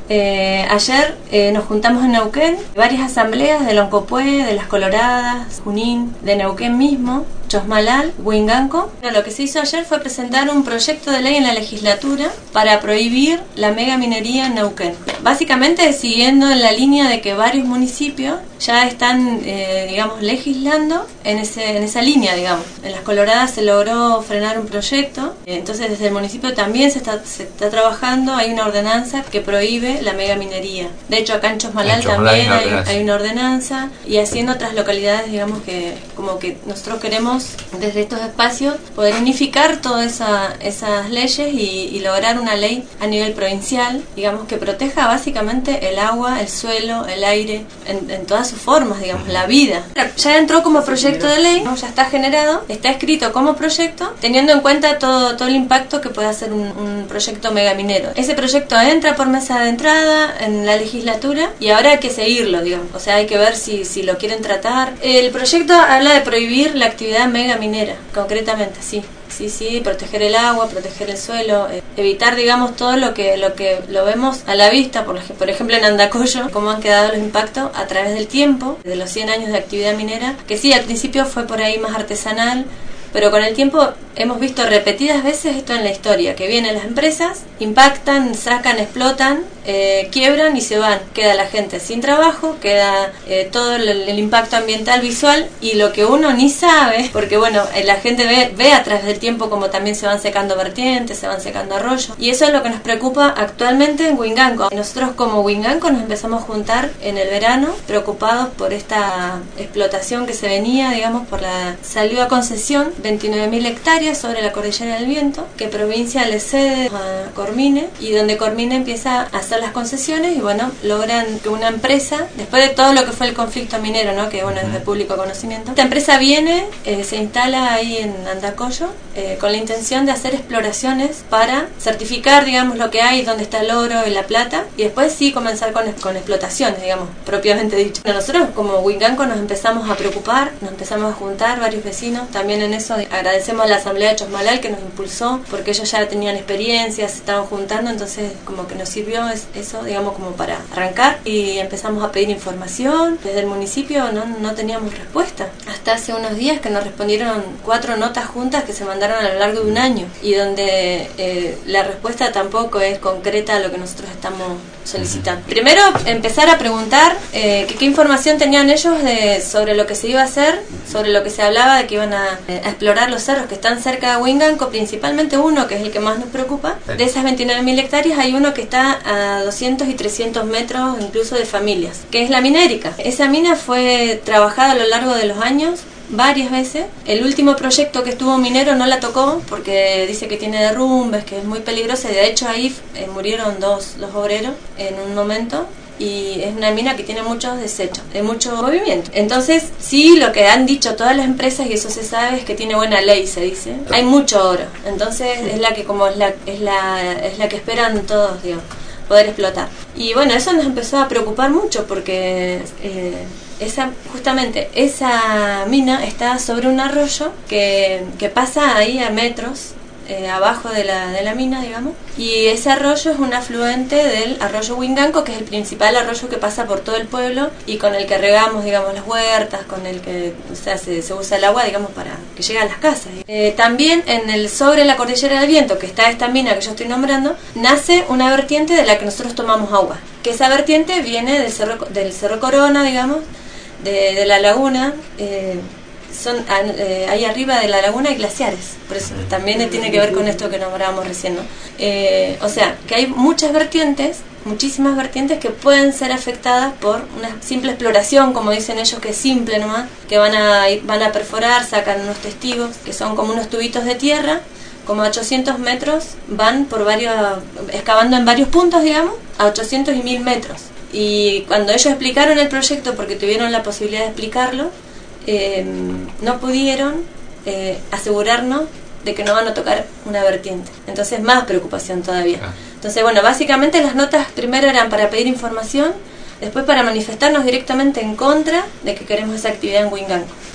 Ayer nos juntamos en Neuquén, varias asambleas de Loncopué, de Las Coloradas, Junín, de Neuquén mismo, Chosmalal, Huinganco. Lo que se hizo ayer fue presentar un proyecto de ley en la legislatura para prohibir la megaminería en Neuquén. Básicamente siguiendo en la línea de que varios municipios ya están, legislando en esa línea, digamos. En Las Coloradas se logró frenar un proyecto, entonces desde el municipio también se está trabajando, hay una ordenanza que prohíbe la megaminería. De hecho, acá en Chosmalal también hay una ordenanza, y así en otras localidades, digamos, que como que nosotros queremos desde estos espacios poder unificar todas esas leyes y lograr una ley a nivel provincial, digamos, que proteja básicamente el agua, el suelo, el aire, en todas sus formas, digamos, la vida. Ya entró como proyecto de ley, ¿no? Ya está generado, está escrito como proyecto, teniendo en cuenta todo el impacto que puede hacer un proyecto megaminero. Ese proyecto entra por mesa de entrada en la legislatura y ahora hay que seguirlo, digamos, o sea, hay que ver si lo quieren tratar. El proyecto habla de prohibir la actividad megaminera, concretamente, sí, proteger el agua, proteger el suelo, evitar, digamos, todo lo que lo vemos a la vista, por ejemplo en Andacollo, cómo han quedado los impactos a través del tiempo, de los 100 años de actividad minera, que sí, al principio fue por ahí más artesanal, pero con el tiempo hemos visto repetidas veces esto en la historia, que vienen las empresas, impactan, sacan, explotan, quiebran y se van. Queda la gente sin trabajo, queda todo el impacto ambiental visual, y lo que uno ni sabe, porque bueno, la gente ve a través del tiempo como también se van secando vertientes, se van secando arroyos, y eso es lo que nos preocupa actualmente en Huinganco. Nosotros como Huinganco nos empezamos a juntar en el verano, preocupados por esta explotación que se venía, digamos, salió a concesión 29.000 hectáreas sobre la Cordillera del Viento, que provincia le cede a Cormine, y donde Cormine empieza a hacer las concesiones, y bueno, logran que una empresa, después de todo lo que fue el conflicto minero, ¿no?, que bueno, es de público conocimiento, esta empresa viene, se instala ahí en Andacollo, con la intención de hacer exploraciones para certificar, digamos, lo que hay, dónde está el oro y la plata, y después sí comenzar con explotaciones, digamos, propiamente dicho. Nosotros como Huinganco nos empezamos a preocupar, nos empezamos a juntar varios vecinos, también en eso agradecemos a la asamblea de Chosmalal que nos impulsó, porque ellos ya tenían experiencia, se estaban juntando, entonces como que nos sirvió eso, digamos, como para arrancar, y empezamos a pedir información. Desde el municipio no teníamos respuesta, hasta hace unos días que nos respondieron 4 notas juntas que se mandaron a lo largo de un año, y donde la respuesta tampoco es concreta a lo que nosotros estamos solicitando. Primero, empezar a preguntar qué información tenían ellos sobre lo que se iba a hacer, sobre lo que se hablaba de que iban a explorar los cerros que están cerca de Huinganco, principalmente uno que es el que más nos preocupa. De esas 29.000 hectáreas hay uno que está a 200 y 300 metros incluso de familias, que es la minérica. Esa mina fue trabajada a lo largo de los años varias veces. El último proyecto que estuvo minero no la tocó porque dice que tiene derrumbes, que es muy peligrosa, y de hecho ahí murieron dos obreros en un momento, y es una mina que tiene muchos desechos, de mucho movimiento. Entonces, sí, lo que han dicho todas las empresas, y eso se sabe, es que tiene buena ley, se dice. Hay mucho oro, entonces es la que esperan todos, digamos, poder explotar. Y bueno, eso nos empezó a preocupar mucho porque justamente esa mina está sobre un arroyo que pasa ahí a metros abajo de la mina, digamos, y ese arroyo es un afluente del arroyo Huinganco, que es el principal arroyo que pasa por todo el pueblo y con el que regamos, digamos, las huertas, con el que, o sea, se usa el agua, digamos, para que llegue a las casas. También sobre la Cordillera del Viento, que está esta mina que yo estoy nombrando, nace una vertiente de la que nosotros tomamos agua, que esa vertiente viene del cerro Corona, digamos, de la laguna. Ahí arriba de la laguna hay glaciares, por eso también tiene que ver con esto que nombrábamos recién, ¿no? O sea, que hay muchísimas vertientes que pueden ser afectadas por una simple exploración, como dicen ellos, que es simple nomás, que van a perforar, sacan unos testigos, que son como unos tubitos de tierra, como a 800 metros, van excavando en varios puntos, digamos, a 800 y 1000 metros. Y cuando ellos explicaron el proyecto, porque tuvieron la posibilidad de explicarlo, no pudieron asegurarnos de que no van a tocar una vertiente. Entonces más preocupación todavía. Entonces bueno, básicamente las notas primero eran para pedir información, después para manifestarnos directamente en contra de que queremos esa actividad en Huinganco.